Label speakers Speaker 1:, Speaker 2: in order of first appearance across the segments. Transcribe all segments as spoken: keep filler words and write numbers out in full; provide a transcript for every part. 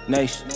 Speaker 1: Nation.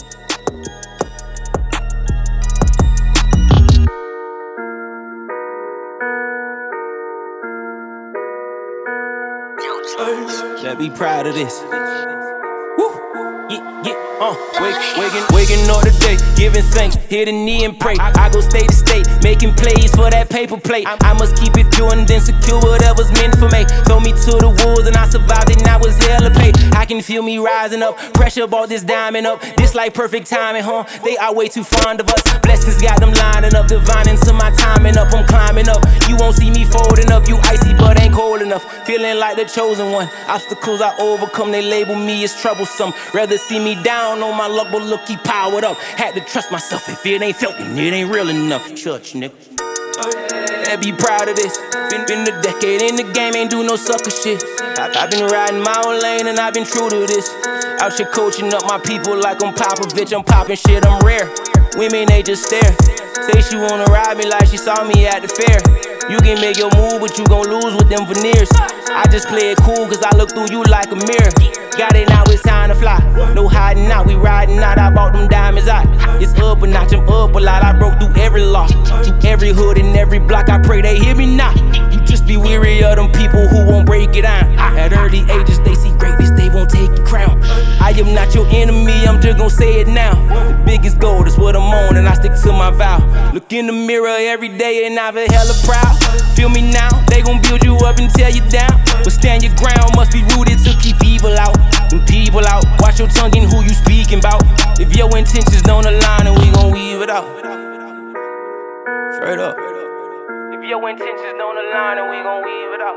Speaker 1: Better be proud of this. Woo! Yeah, yeah, uh, wake, waking, waking up today, giving thanks, hit a knee and pray. I go state to state, making plays for that paper plate. I must keep it pure and then secure whatever's meant for me. Throw me to the wolves and I survived it, now it's hella pay. I can feel me rising up, pressure brought this diamond up. This like perfect timing, huh? They are way too fond of us. Blessings got them lining up, divining to my timing up. I'm climbing up, you won't see me folding up. You icy but ain't cold enough, feeling like the chosen one. Obstacles I overcome, they label me as troublesome. Rather see me down on my luck, but look, he powered up. Had to trust myself, if it ain't felt me, it ain't real enough. Church, nigga. Better be proud of this. Been, been a decade in the game, ain't do no sucker shit. I, I've been riding my own lane and I've been true to this. Out here coaching up my people like I'm Popovich. I'm popping shit, I'm rare. Women, they just stare. Say she wanna ride me like she saw me at the fair. You can make your move, but you gon' lose with them veneers. I just play it cool, cause I look through you like a mirror. Got it now, it's time to fly. No hiding out, we riding out. I bought them diamonds out. It's up a notch, I'm up a lot. I broke through every law, through every hood and every block. I pray they hear me now. You just be weary of them people who won't break it down. At early ages, they see greatness, they won't take the crown. I am not your enemy, I'm just gon' say it now. The biggest goal is what I'm on, and I stick to my vow. Look in the mirror every day and I feel hella proud. Feel me now, they gon' build you up and tear you down. But stand your ground, must be rooted to keep evil out. And people out, watch your tongue and who you speaking about. If your intentions don't align, then we gon' weave it out. Straight up. If your intentions don't align, then we gon' weave it out.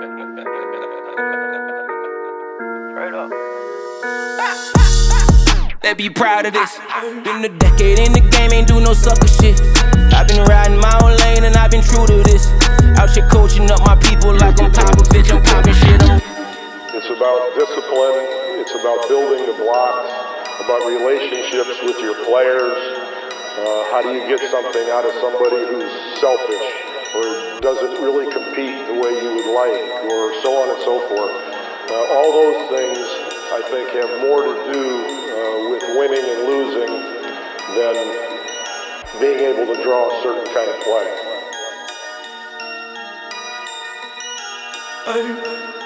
Speaker 1: Straight up. Better be proud of this. Been a decade in the game, ain't do no sucker shit. I've been riding my own lane and I've been true to this. Out here coaching up my people like I'm Popovich. I'm popping shit up.
Speaker 2: It's about discipline, it's about building the blocks, about relationships with your players. Uh, how do you get something out of somebody who's selfish or doesn't really compete the way you would like, or so on and so forth. Uh, all those things, I think, have more to do uh, with winning and losing than being able to draw a certain kind of play.
Speaker 1: Hey.